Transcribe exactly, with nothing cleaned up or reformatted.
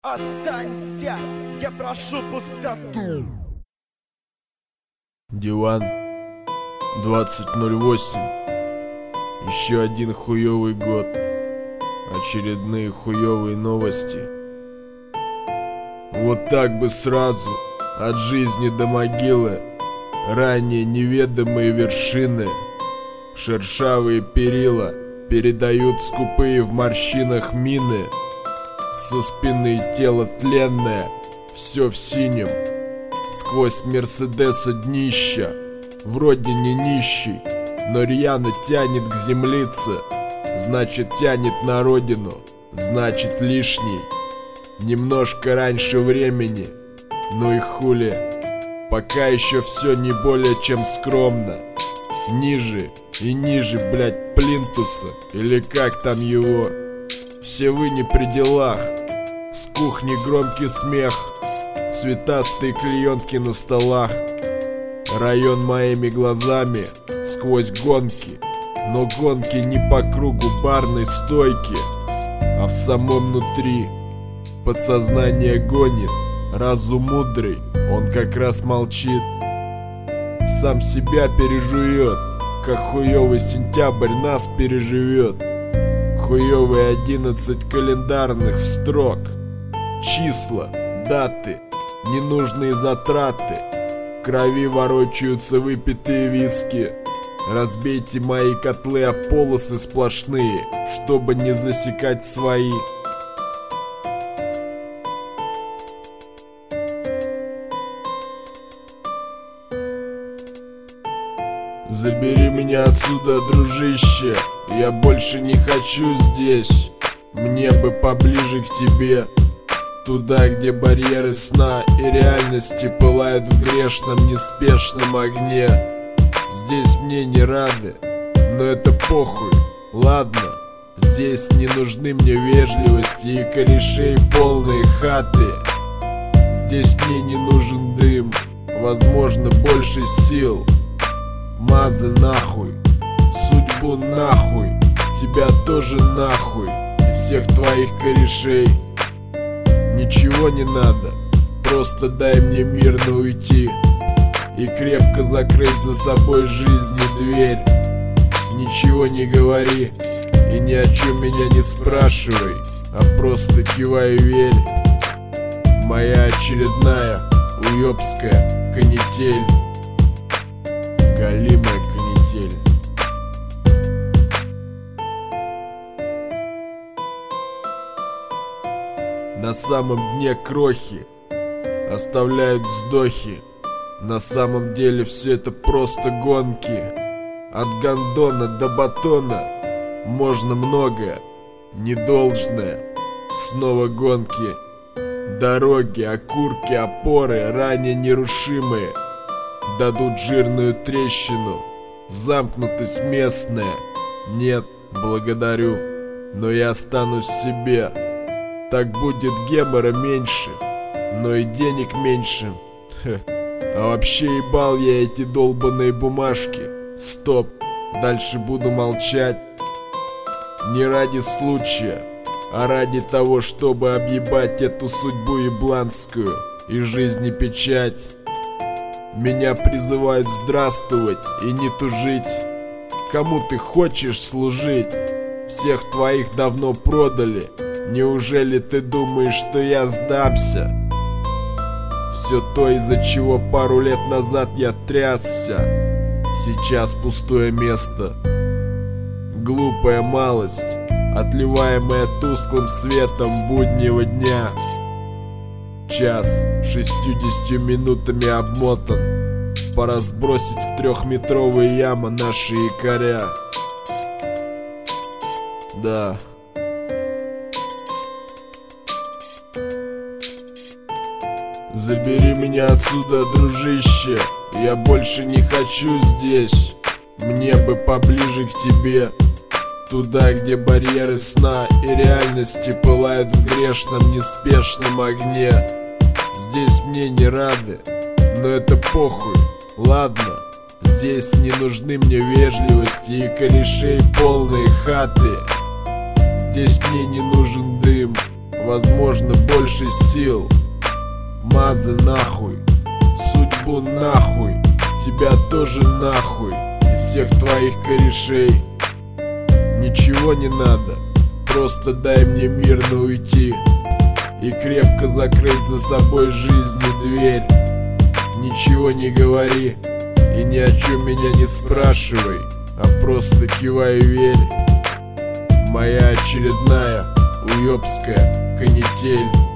Останься, я прошу пустоту. Диван, двадцать ноль восемь. Еще один хуёвый год. Очередные хуёвые новости. Вот так бы сразу, от жизни до могилы. Ранее неведомые вершины. Шершавые перила передают скупые в морщинах мины. Со спины тело тленное, все в синем. Сквозь Мерседеса днища. Вроде не нищий, но рьяно тянет к землице. Значит, тянет на родину, значит, лишний. Немножко раньше времени, ну и хули. Пока еще все не более чем скромно. Ниже и ниже, блять, плинтуса, или как там его. Все вы не при делах. С кухни громкий смех, цветастые клеенки на столах. Район моими глазами сквозь гонки. Но гонки не по кругу барной стойки, а в самом внутри. Подсознание гонит, разум мудрый, он как раз молчит. Сам себя пережует, как хуёвый сентябрь нас переживет. Хуёвые одиннадцать календарных строк. Числа, даты, ненужные затраты. В крови ворочаются выпитые виски. Разбейте мои котлы о полосы сплошные, чтобы не засекать свои. Забери меня отсюда, дружище. Я больше не хочу здесь. Мне бы поближе к тебе. Туда, где барьеры сна и реальности пылают в грешном неспешном огне. Здесь мне не рады, но это похуй. Ладно, здесь не нужны мне вежливости и корешей полные хаты. Здесь мне не нужен дым, возможно, больше сил. Мазы нахуй, судьбу нахуй, тебя тоже нахуй, и всех твоих корешей. Ничего не надо, просто дай мне мирно уйти и крепко закрыть за собой жизни дверь. Ничего не говори и ни о чем меня не спрашивай, а просто кивай и верь. Моя очередная уёбская канитель. Галимая канитель. На самом дне крохи оставляют вздохи. На самом деле все это просто гонки. От гондона до батона можно многое, недолжное. Снова гонки. Дороги, окурки, опоры, ранее нерушимые, дадут жирную трещину. Замкнутость местная. Нет, благодарю, но я останусь в себе. Так будет гемора меньше, но и денег меньше. Хе. А вообще ебал я эти долбаные бумажки. Стоп, дальше буду молчать. Не ради случая, а ради того, чтобы объебать эту судьбу ебланскую и жизни печать. Меня призывают здравствовать и не тужить. Кому ты хочешь служить? Всех твоих давно продали. Неужели ты думаешь, что я сдамся? Все то, из-за чего пару лет назад я трясся, сейчас пустое место. Глупая малость, отливаемая тусклым светом буднего дня. Час шестьюдесятью минутами обмотан. Пора сбросить в трехметровые ямы наши якоря. Да. Забери меня отсюда, дружище. Я больше не хочу здесь. Мне бы поближе к тебе. Туда, где барьеры сна и реальности пылают в грешном неспешном огне. Здесь мне не рады, но это похуй. Ладно, здесь не нужны мне вежливости и корешей полные хаты. Здесь мне не нужен дым, возможно, больше сил. Мазы нахуй, судьбу нахуй, тебя тоже нахуй, и всех твоих корешей. Ничего не надо, просто дай мне мирно уйти и крепко закрыть за собой жизни дверь. Ничего не говори и ни о чем меня не спрашивай, а просто кивай и верь. Моя очередная уёбская канитель.